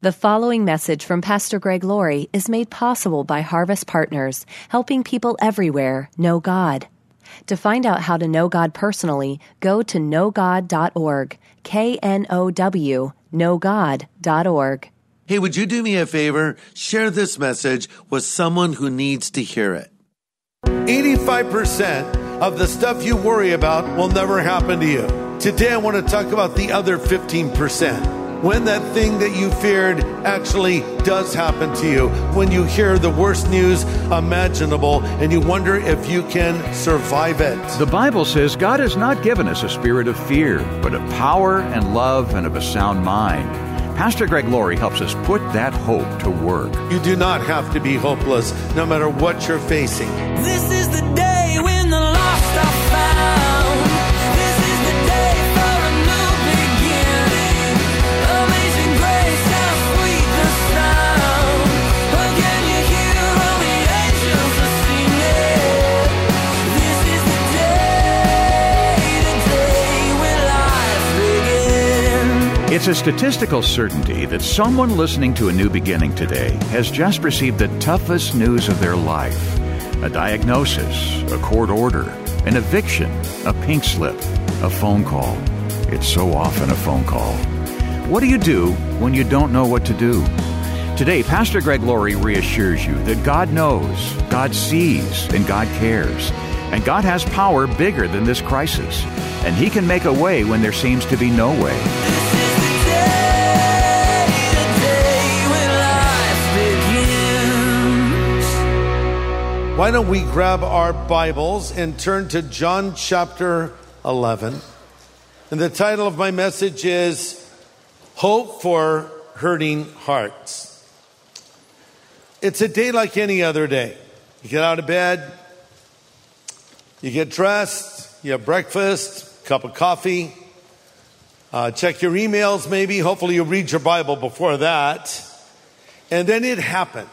The following message from Pastor Greg Laurie is made possible by Harvest Partners, helping people everywhere know God. To find out how to know God personally, go to knowgod.org, K-N-O-W, knowgod.org. Hey, would you do me a favor? Share this message with someone who needs to hear it. 85% of the stuff you worry about will never happen to you. Today, I want to talk about the other 15%. When that thing that you feared actually does happen to you, when you hear the worst news imaginable and you wonder if you can survive it. The Bible says God has not given us a spirit of fear, but of power and love and of a sound mind. Pastor Greg Laurie helps us put that hope to work. You do not have to be hopeless, no matter what you're facing. This is the day when the lost are found. This is the day for a new beginning. Amazing grace, how sweet the sound. Again you hear all the angels are singing. This is the day when life begins. It's a statistical certainty that someone listening to A New Beginning today has just received the toughest news of their life. A diagnosis, a court order, an eviction, a pink slip, a phone call. It's so often a phone call. What do you do when you don't know what to do? Today, Pastor Greg Laurie reassures you that God knows, God sees, and God cares. And God has power bigger than this crisis. And He can make a way when there seems to be no way. Why don't we grab our Bibles and turn to John chapter 11. And the title of my message is Hope for Hurting Hearts. It's a day like any other day. You get out of bed, you get dressed, you have breakfast, cup of coffee, check your emails maybe. Hopefully you read your Bible before that. And then it happens.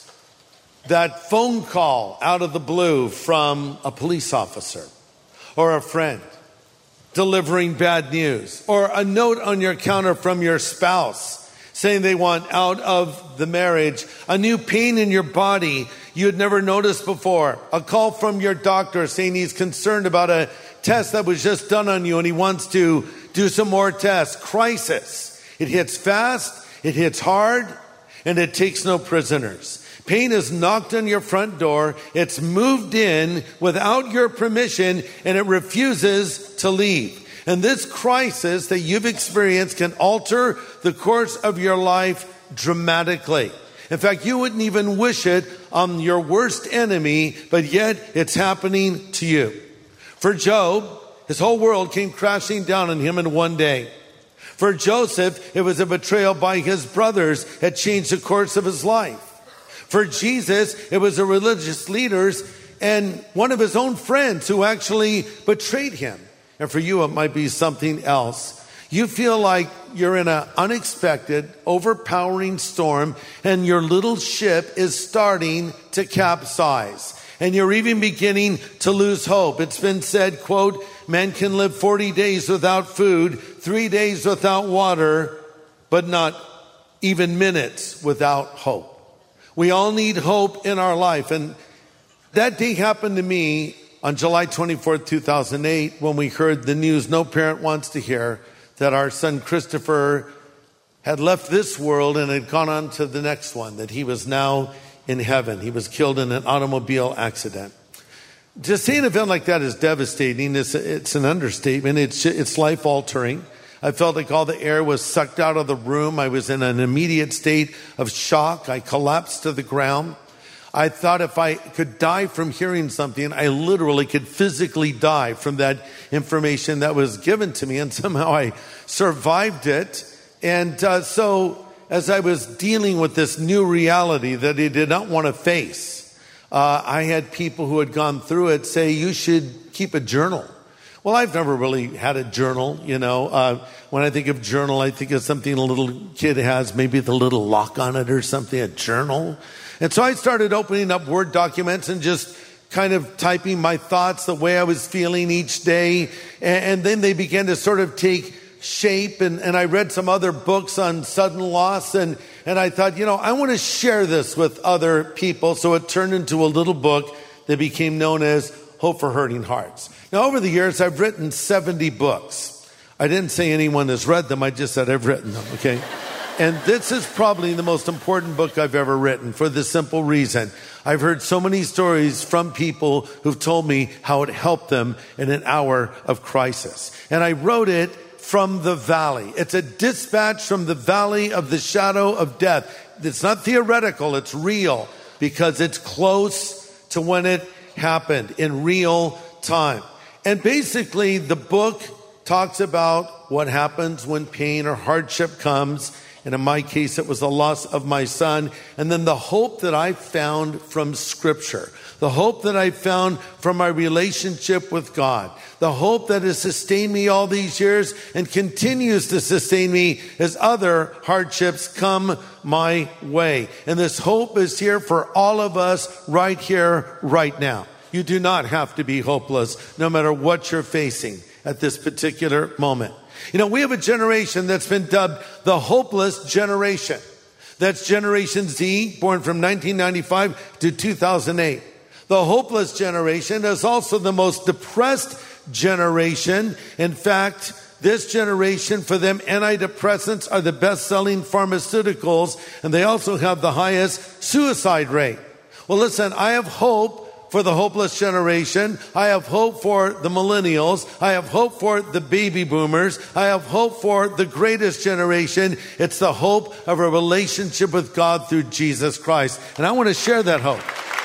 That phone call out of the blue from a police officer or a friend delivering bad news, or a note on your counter from your spouse saying they want out of the marriage, a new pain in your body you had never noticed before, a call from your doctor saying he's concerned about a test that was just done on you and he wants to do some more tests. Crisis. It hits fast, it hits hard, and it takes no prisoners. Pain is knocked on your front door, it's moved in without your permission, and it refuses to leave. And this crisis that you've experienced can alter the course of your life dramatically. In fact, you wouldn't even wish it on your worst enemy, but yet it's happening to you. For Job, his whole world came crashing down on him in one day. For Joseph, it was a betrayal by his brothers had changed the course of his life. For Jesus, it was the religious leaders and one of his own friends who actually betrayed him. And for you, it might be something else. You feel like you're in an unexpected, overpowering storm, and your little ship is starting to capsize. And you're even beginning to lose hope. It's been said, quote, man can live 40 days without food, 3 days without water, but not even minutes without hope. We all need hope in our life. And that day happened to me on July 24th, 2008, when we heard the news no parent wants to hear, that our son Christopher had left this world and had gone on to the next one, that he was now in heaven. He was killed in an automobile accident. To say an event like that is devastating, it's an understatement. It's life-altering. I felt like all the air was sucked out of the room. I was in an immediate state of shock. I collapsed to the ground. I thought if I could die from hearing something, I literally could physically die from that information that was given to me. And somehow I survived it. And so as I was dealing with this new reality that I did not want to face, I had people who had gone through it say, you should keep a journal. Well, I've never really had a journal, When I think of journal, I think of something a little kid has, maybe the little lock on it or something, a journal. And so I started opening up Word documents and just kind of typing my thoughts, the way I was feeling each day. And then they began to sort of take shape, and I read some other books on sudden loss, and I thought, I want to share this with other people. So it turned into a little book that became known as Hope for Hurting Hearts. Now, over the years, I've written 70 books. I didn't say anyone has read them. I just said I've written them, okay? And this is probably the most important book I've ever written for the simple reason. I've heard so many stories from people who've told me how it helped them in an hour of crisis. And I wrote it from the valley. It's a dispatch from the valley of the shadow of death. It's not theoretical, it's real, because it's close to when it happened in real time. And basically, the book talks about what happens when pain or hardship comes. And in my case, it was the loss of my son. And then the hope that I found from Scripture. The hope that I found from my relationship with God. The hope that has sustained me all these years and continues to sustain me as other hardships come my way. And this hope is here for all of us right here, right now. You do not have to be hopeless no matter what you're facing at this particular moment. We have a generation that's been dubbed the hopeless generation. That's Generation Z, born from 1995 to 2008. The hopeless generation is also the most depressed generation. In fact, this generation, for them, antidepressants are the best-selling pharmaceuticals, and they also have the highest suicide rate. Well, listen, I have hope for the hopeless generation. I have hope for the millennials. I have hope for the baby boomers. I have hope for the greatest generation. It's the hope of a relationship with God through Jesus Christ. And I want to share that hope.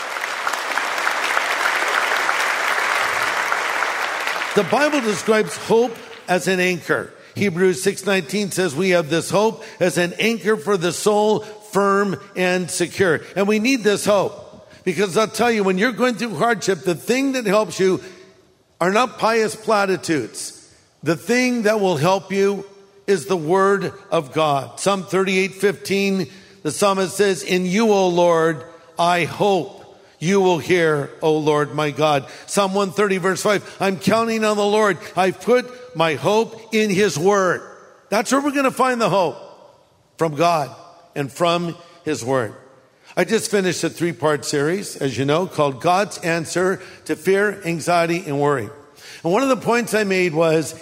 The Bible describes hope as an anchor. Hebrews 6:19 says we have this hope as an anchor for the soul, firm and secure. And we need this hope. Because I'll tell you, when you're going through hardship, the thing that helps you are not pious platitudes. The thing that will help you is the Word of God. Psalm 38:15, the psalmist says, "In you, O Lord, I hope. You will hear, O Lord, my God." Psalm 130, verse 5, "I'm counting on the Lord. I put my hope in His Word." That's where we're going to find the hope, from God and from His Word. I just finished a 3-part series, as you know, called God's Answer to Fear, Anxiety, and Worry. And one of the points I made was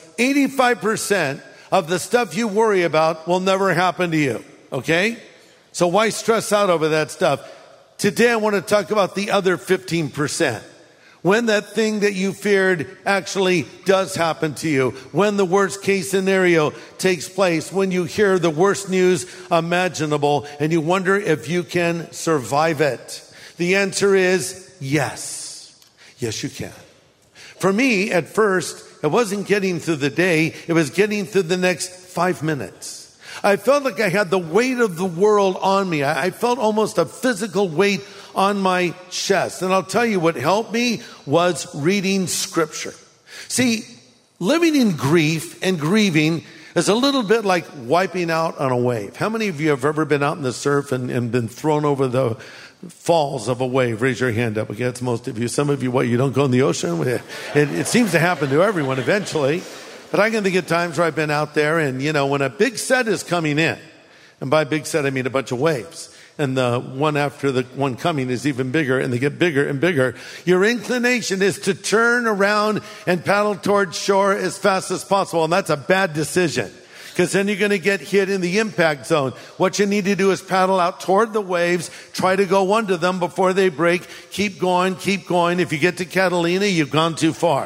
85% of the stuff you worry about will never happen to you, okay? So why stress out over that stuff? Today I want to talk about the other 15%. When that thing that you feared actually does happen to you, when the worst case scenario takes place, when you hear the worst news imaginable and you wonder if you can survive it. The answer is yes. Yes, you can. For me, at first, it wasn't getting through the day, it was getting through the next 5 minutes. I felt like I had the weight of the world on me. I felt almost a physical weight on my chest. And I'll tell you what helped me was reading Scripture. See, living in grief and grieving is a little bit like wiping out on a wave. How many of you have ever been out in the surf and been thrown over the falls of a wave? Raise your hand up. Okay, that's most of you. Some of you, you don't go in the ocean? It seems to happen to everyone eventually. But I can think of times where I've been out there and, when a big set is coming in, and by big set I mean a bunch of waves, and the one after the one coming is even bigger, and they get bigger and bigger, your inclination is to turn around and paddle towards shore as fast as possible. And that's a bad decision, because then you're going to get hit in the impact zone. What you need to do is paddle out toward the waves, try to go under them before they break, keep going, keep going. If you get to Catalina, you've gone too far.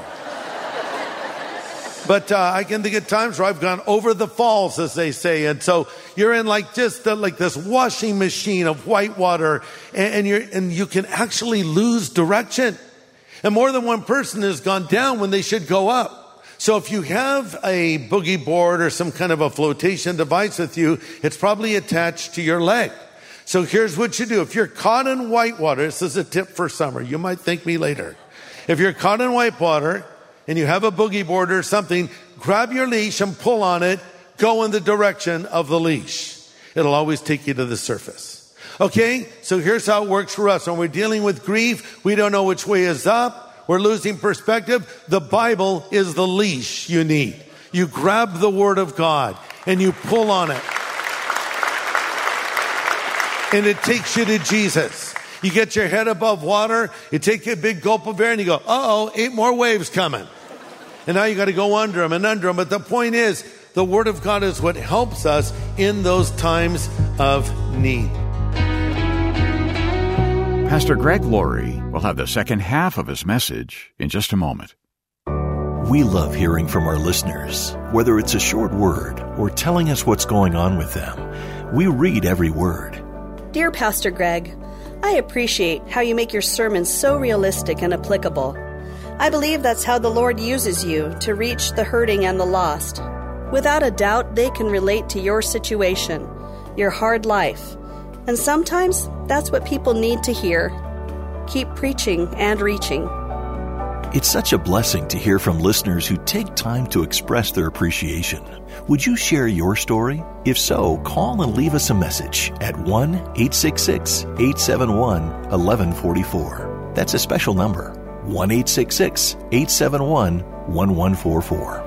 But I can think of times where I've gone over the falls, as they say. And so you're in like this washing machine of white water, and you can actually lose direction. And more than one person has gone down when they should go up. So if you have a boogie board or some kind of a flotation device with you, it's probably attached to your leg. So here's what you do. If you're caught in white water, this is a tip for summer. You might thank me later. If you're caught in white water, and you have a boogie board or something, grab your leash and pull on it, go in the direction of the leash. It'll always take you to the surface. Okay, so here's how it works for us. When we're dealing with grief, we don't know which way is up, we're losing perspective. The Bible is the leash you need. You grab the Word of God and you pull on it. And it takes you to Jesus. You get your head above water, you take a big gulp of air and you go, uh-oh, 8 more waves coming. And now you got to go under them and under them. But the point is, the Word of God is what helps us in those times of need. Pastor Greg Laurie will have the second half of his message in just a moment. We love hearing from our listeners, whether it's a short word or telling us what's going on with them. We read every word. Dear Pastor Greg, I appreciate how you make your sermons so realistic and applicable. I believe that's how the Lord uses you to reach the hurting and the lost. Without a doubt, they can relate to your situation, your hard life. And sometimes that's what people need to hear. Keep preaching and reaching. It's such a blessing to hear from listeners who take time to express their appreciation. Would you share your story? If so, call and leave us a message at 1-866-871-1144. That's a special number, 1-866-871-1144.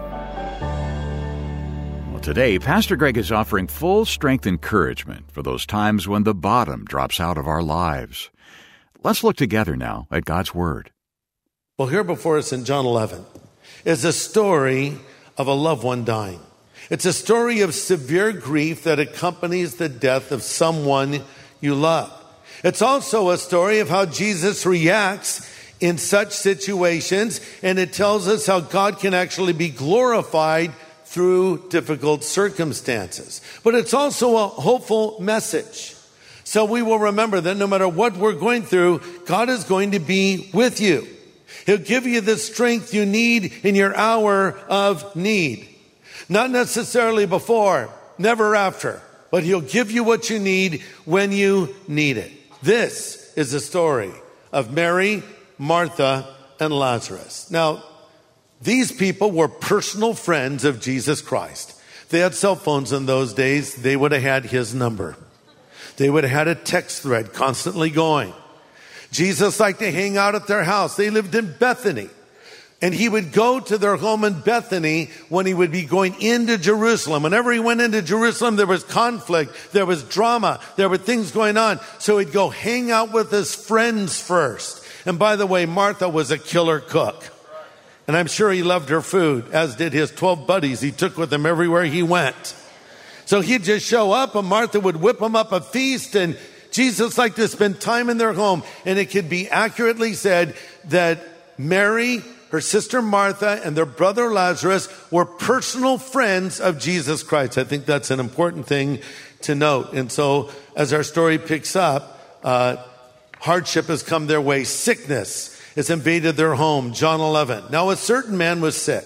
Well, today, Pastor Greg is offering full strength encouragement for those times when the bottom drops out of our lives. Let's look together now at God's Word. Well, here before us in John 11 is a story of a loved one dying. It's a story of severe grief that accompanies the death of someone you love. It's also a story of how Jesus reacts in such situations, and it tells us how God can actually be glorified through difficult circumstances. But it's also a hopeful message. So we will remember that no matter what we're going through, God is going to be with you. He'll give you the strength you need in your hour of need. Not necessarily before, never after, but He'll give you what you need when you need it. This is the story of Mary, Martha, and Lazarus. Now, these people were personal friends of Jesus Christ. They had cell phones in those days. They would have had His number. They would have had a text thread constantly going. Jesus liked to hang out at their house. They lived in Bethany. And He would go to their home in Bethany when He would be going into Jerusalem. Whenever He went into Jerusalem, there was conflict, there was drama, there were things going on. So He'd go hang out with His friends first. And by the way, Martha was a killer cook. And I'm sure He loved her food, as did His 12 buddies He took with Him everywhere He went. So He'd just show up and Martha would whip Him up a feast, and Jesus liked to spend time in their home. And it could be accurately said that Mary, her sister Martha, and their brother Lazarus were personal friends of Jesus Christ. I think that's an important thing to note. And so as our story picks up, hardship has come their way. Sickness has invaded their home. John 11. Now a certain man was sick,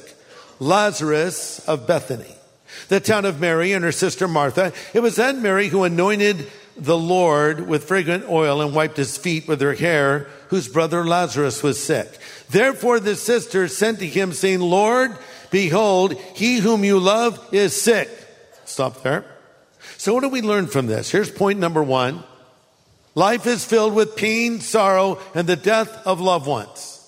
Lazarus of Bethany, the town of Mary and her sister Martha. It was that Mary who anointed the Lord with fragrant oil and wiped His feet with her hair, whose brother Lazarus was sick. Therefore the sisters sent to Him, saying, Lord, behold, he whom you love is sick. Stop there. So what do we learn from this? Here's point number 1. Life is filled with pain, sorrow, and the death of loved ones.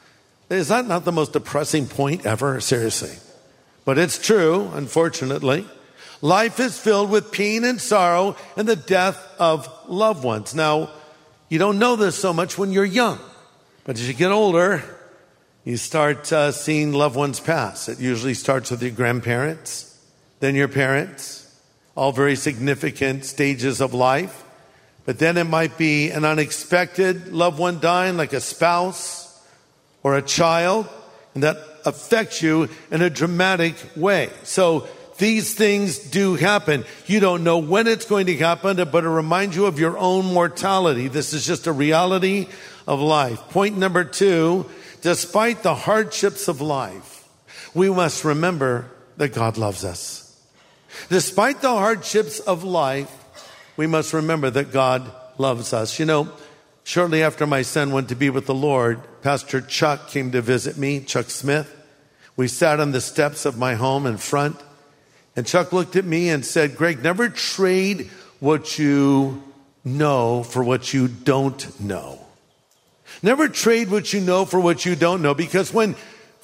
Is that not the most depressing point ever? Seriously. But it's true, unfortunately. Life is filled with pain and sorrow and the death of loved ones. Now, you don't know this so much when you're young. But as you get older, you start seeing loved ones pass. It usually starts with your grandparents, then your parents, all very significant stages of life. But then it might be an unexpected loved one dying, like a spouse or a child, and that affects you in a dramatic way. So these things do happen. You don't know when it's going to happen, but it reminds you of your own mortality. This is just a reality of life. Point number 2, despite the hardships of life, we must remember that God loves us. Despite the hardships of life, we must remember that God loves us. You know, shortly after my son went to be with the Lord, Pastor Chuck came to visit me, Chuck Smith. We sat on the steps of my home in front. And Chuck looked at me and said, Greg, never trade what you know for what you don't know. Never trade what you know for what you don't know. Because when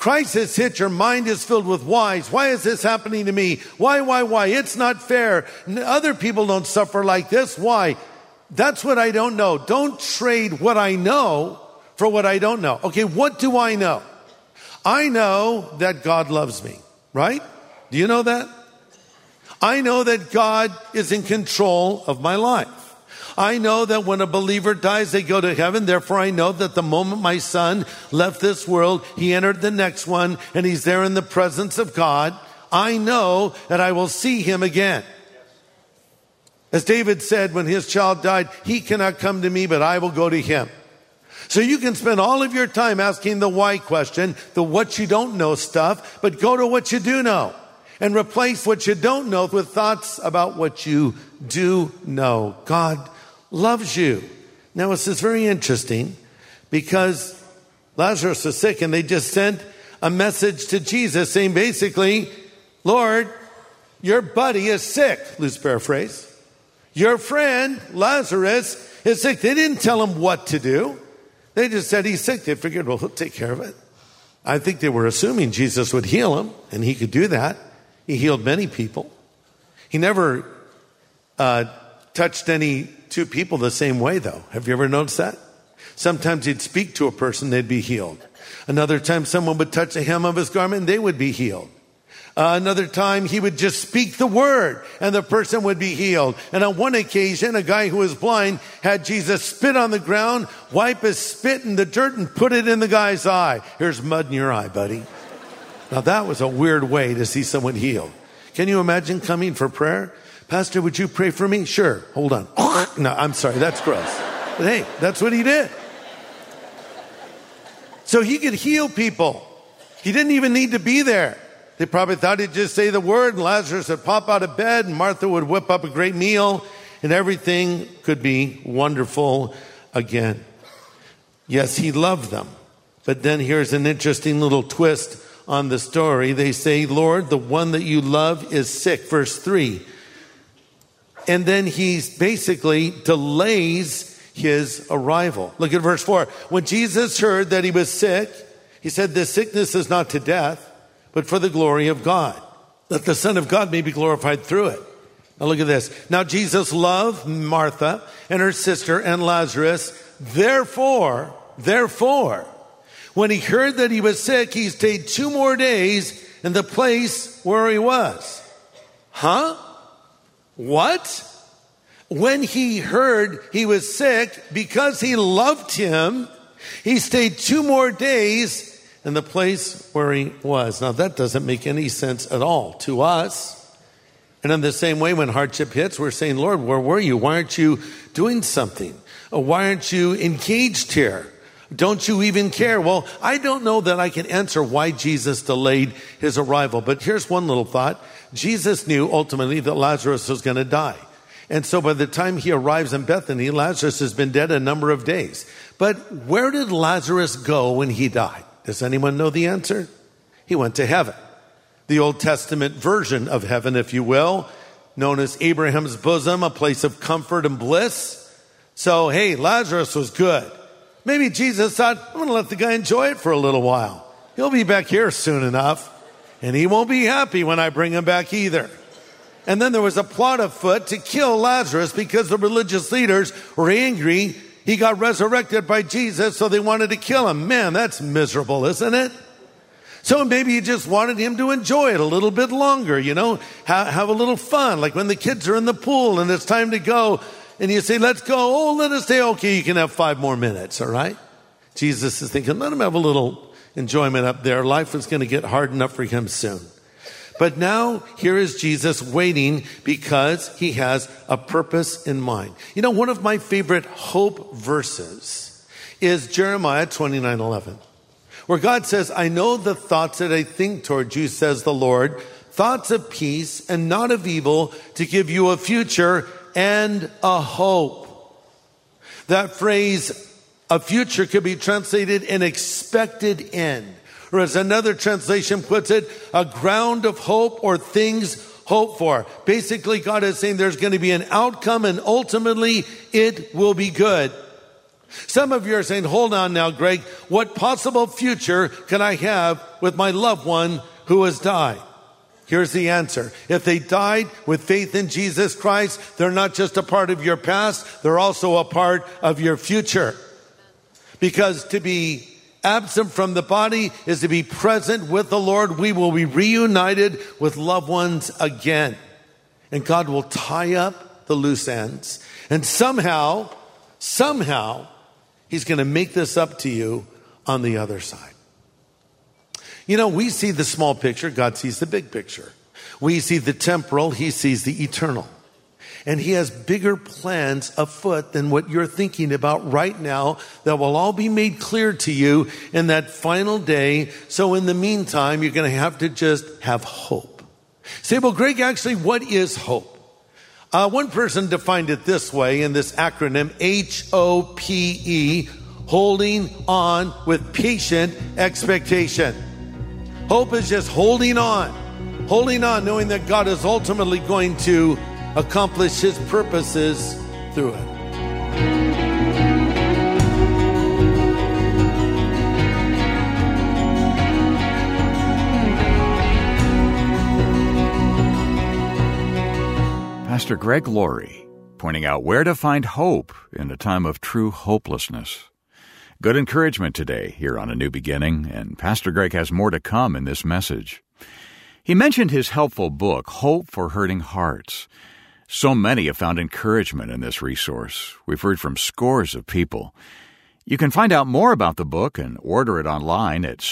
crisis hits, your mind is filled with whys. Why is this happening to me? Why? It's not fair. Other people don't suffer like this. Why? That's what I don't know. Don't trade what I know for what I don't know. Okay, what do I know? I know that God loves me, right? Do you know that? I know that God is in control of my life. I know that when a believer dies, they go to heaven. Therefore, I know that the moment my son left this world, he entered the next one, and he's there in the presence of God. I know that I will see him again. As David said when his child died, he cannot come to me, but I will go to him. So you can spend all of your time asking the why question, the what you don't know stuff, but go to what you do know. And replace what you don't know with thoughts about what you do know. God loves you. Now, this is very interesting because Lazarus was sick and they just sent a message to Jesus saying basically, Lord, your buddy is sick. Loose paraphrase. Your friend, Lazarus, is sick. They didn't tell him what to do. They just said he's sick. They figured, well, he'll take care of it. I think they were assuming Jesus would heal him, and he could do that. He healed many people. He never touched any two people the same way, though. Have you ever noticed that? Sometimes he'd speak to a person, they'd be healed. Another time, someone would touch the hem of his garment, and they would be healed. Another time, he would just speak the word, and the person would be healed. And on one occasion, a guy who was blind had Jesus spit on the ground, wipe his spit in the dirt, and put it in the guy's eye. Here's mud in your eye, buddy. Now, that was a weird way to see someone healed. Can you imagine coming for prayer? Pastor, would you pray for me? Sure. Hold on. No, I'm sorry. That's gross. But hey, that's what he did. So he could heal people. He didn't even need to be there. They probably thought he'd just say the word, and Lazarus would pop out of bed, and Martha would whip up a great meal, and everything could be wonderful again. Yes, he loved them. But then here's an interesting little twist on the story. They say, Lord, the one that you love is sick. Verse 3. And then he basically delays his arrival. Look at verse 4. When Jesus heard that he was sick, he said, this sickness is not to death, but for the glory of God, that the Son of God may be glorified through it. Now look at this. Now Jesus loved Martha and her sister and Lazarus. Therefore, when he heard that he was sick, he stayed 2 more days in the place where he was. Huh? What? When he heard he was sick, because he loved him, he stayed 2 more days in the place where he was. Now that doesn't make any sense at all to us. And in the same way, when hardship hits, we're saying, Lord, where were you? Why aren't you doing something? Why aren't you engaged here? Don't you even care? Well, I don't know that I can answer why Jesus delayed his arrival, but here's one little thought. Jesus knew ultimately that Lazarus was going to die. And so by the time he arrives in Bethany, Lazarus has been dead a number of days. But where did Lazarus go when he died? Does anyone know the answer? He went to heaven. The Old Testament version of heaven, if you will, known as Abraham's bosom, a place of comfort and bliss. So, hey, Lazarus was good. Maybe Jesus thought, I'm going to let the guy enjoy it for a little while. He'll be back here soon enough, and he won't be happy when I bring him back either. And then there was a plot afoot to kill Lazarus because the religious leaders were angry. He got resurrected by Jesus, so they wanted to kill him. Man, that's miserable, isn't it? So maybe you just wanted him to enjoy it a little bit longer, have a little fun, like when the kids are in the pool and it's time to go. And you say, let's go. Oh, let us stay. Okay, you can have 5 more minutes, all right? Jesus is thinking, let him have a little enjoyment up there. Life is going to get hard enough for him soon. But now, here is Jesus waiting because he has a purpose in mind. One of my favorite hope verses is Jeremiah 29:11, where God says, I know the thoughts that I think toward you, says the Lord, thoughts of peace and not of evil, to give you a future and a hope. That phrase, a future, could be translated an expected end. Or as another translation puts it, a ground of hope or things hoped for. Basically, God is saying there's going to be an outcome and ultimately it will be good. Some of you are saying, hold on now, Greg, what possible future can I have with my loved one who has died? Here's the answer. If they died with faith in Jesus Christ, they're not just a part of your past, they're also a part of your future. Because to be absent from the body is to be present with the Lord. We will be reunited with loved ones again. And God will tie up the loose ends. And somehow, He's going to make this up to you on the other side. You know, we see the small picture. God sees the big picture. We see the temporal. He sees the eternal. And He has bigger plans afoot than what you're thinking about right now that will all be made clear to you in that final day. So in the meantime, you're going to have to just have hope. Say, well, Greg, actually, what is hope? One person defined it this way in this acronym, HOPE, holding on with patient expectation. Hope is just holding on, knowing that God is ultimately going to accomplish His purposes through it. Pastor Greg Laurie, pointing out where to find hope in a time of true hopelessness. Good encouragement today here on A New Beginning, and Pastor Greg has more to come in this message. He mentioned his helpful book, Hope for Hurting Hearts. So many have found encouragement in this resource. We've heard from scores of people. You can find out more about the book and order it online at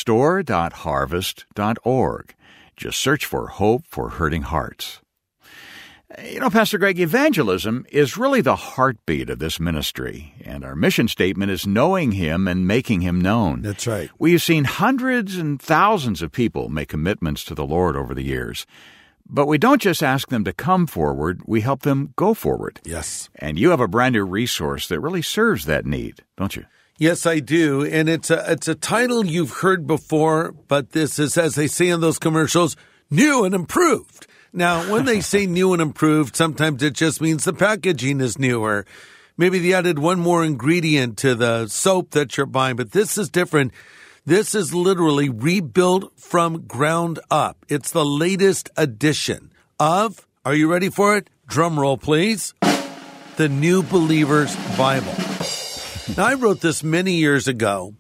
store.harvest.org. Just search for Hope for Hurting Hearts. You know, Pastor Greg, evangelism is really the heartbeat of this ministry, and our mission statement is knowing Him and making Him known. That's right. We've seen hundreds and thousands of people make commitments to the Lord over the years. But we don't just ask them to come forward, we help them go forward. Yes. And you have a brand new resource that really serves that need, don't you? Yes, I do. And it's a title you've heard before, but this is, as they say in those commercials, new and improved. Now, when they say new and improved, sometimes it just means the packaging is newer. Maybe they added one more ingredient to the soap that you're buying, but this is different. This is literally rebuilt from ground up. It's the latest edition of, are you ready for it? Drum roll, please. The New Believer's Bible. Now, I wrote this many years ago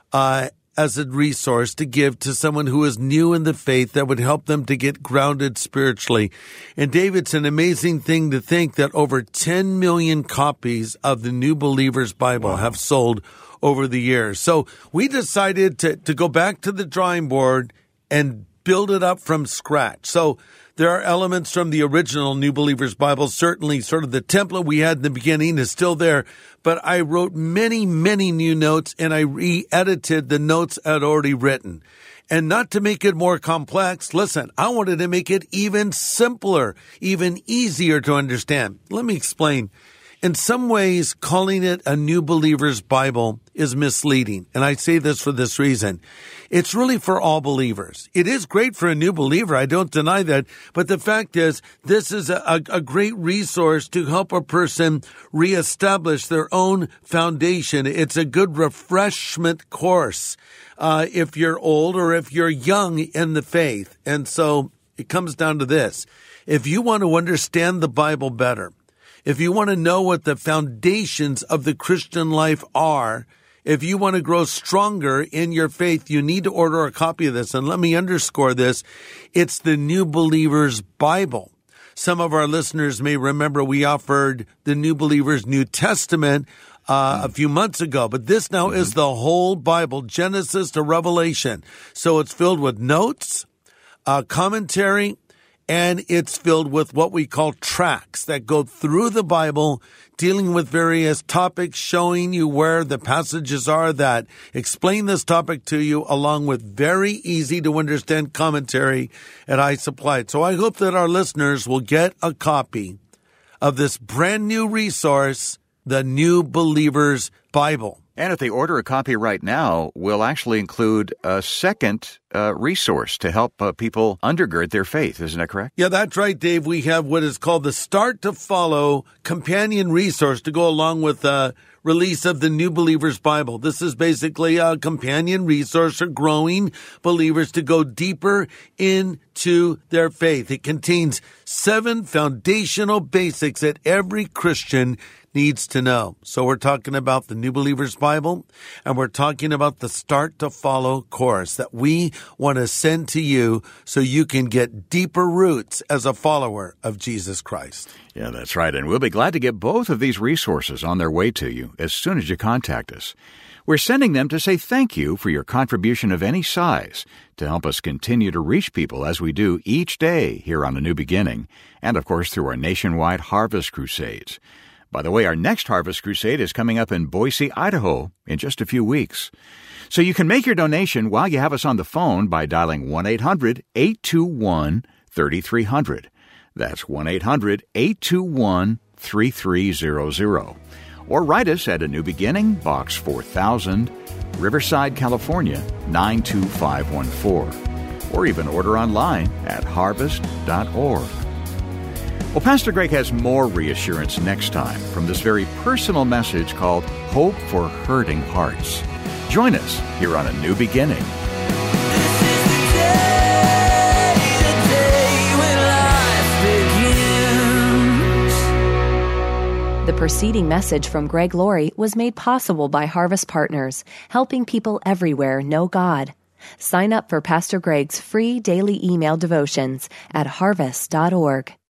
as a resource to give to someone who is new in the faith that would help them to get grounded spiritually. And Dave, it's an amazing thing to think that over 10 million copies of the New Believer's Bible have sold over the years. So we decided to go back to the drawing board and build it up from scratch. So there are elements from the original New Believer's Bible. Certainly sort of the template we had in the beginning is still there. But I wrote many, many new notes, and I re-edited the notes I'd already written. And not to make it more complex, listen, I wanted to make it even simpler, even easier to understand. Let me explain. In some ways, calling it a New Believer's Bible is misleading. And I say this for this reason. It's really for all believers. It is great for a new believer. I don't deny that. But the fact is, this is a great resource to help a person reestablish their own foundation. It's a good refreshment course if you're old or if you're young in the faith. And so it comes down to this. If you want to understand the Bible better, if you want to know what the foundations of the Christian life are, if you want to grow stronger in your faith, you need to order a copy of this. And let me underscore this. It's the New Believer's Bible. Some of our listeners may remember we offered the New Believer's New Testament a few months ago. But this now is the whole Bible, Genesis to Revelation. So it's filled with notes, commentary, and it's filled with what we call tracts that go through the Bible, dealing with various topics, showing you where the passages are that explain this topic to you, along with very easy to understand commentary that I supplied. So I hope that our listeners will get a copy of this brand new resource, the New Believer's Bible. And if they order a copy right now, we'll actually include a second resource to help people undergird their faith. Isn't that correct? Yeah, that's right, Dave. We have what is called the Start to Follow companion resource to go along with the release of the New Believer's Bible. This is basically a companion resource for growing believers to go deeper into their faith. It contains 7 foundational basics that every Christian needs to know. So we're talking about the New Believer's Bible, and we're talking about the Start to Follow course that we want to send to you so you can get deeper roots as a follower of Jesus Christ. Yeah, that's right. And we'll be glad to get both of these resources on their way to you as soon as you contact us. We're sending them to say thank you for your contribution of any size to help us continue to reach people as we do each day here on A New Beginning, and of course through our nationwide Harvest Crusades. By the way, our next Harvest Crusade is coming up in Boise, Idaho in just a few weeks. So you can make your donation while you have us on the phone by dialing 1-800-821-3300. That's 1-800-821-3300. Or write us at A New Beginning, Box 4000, Riverside, California, 92514. Or even order online at harvest.org. Well, Pastor Greg has more reassurance next time from this very personal message called Hope for Hurting Hearts. Join us here on A New Beginning. This is the day when life begins. The preceding message from Greg Laurie was made possible by Harvest Partners, helping people everywhere know God. Sign up for Pastor Greg's free daily email devotions at harvest.org.